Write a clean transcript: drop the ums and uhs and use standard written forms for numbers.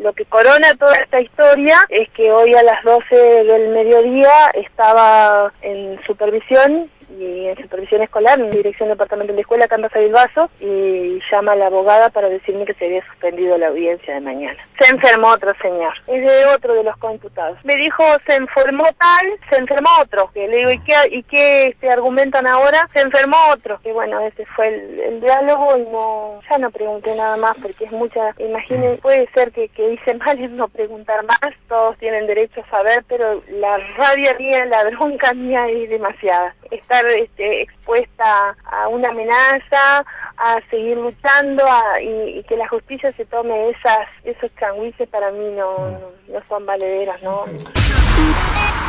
Lo que corona toda esta historia es que hoy a las 12 del mediodía estaba en supervisión escolar, en dirección departamental de escuela acá en Rafael Vaso, y llama a la abogada para decirme que se había suspendido la audiencia de mañana. Se enfermó otro señor, es de otro de los coimputados. Me dijo, se enfermó otro. Que le digo, ¿y qué argumentan ahora? Se enfermó otro. Y bueno, ese fue el diálogo y ya no pregunté nada más porque es mucha, imaginen, puede ser que hice mal en no preguntar más, todos tienen derecho a saber, pero la rabia mía, la bronca mía es demasiada. Estar expuesta a una amenaza, a seguir luchando y que la justicia se tome esos changuices, para mí no son valederas, ¿no?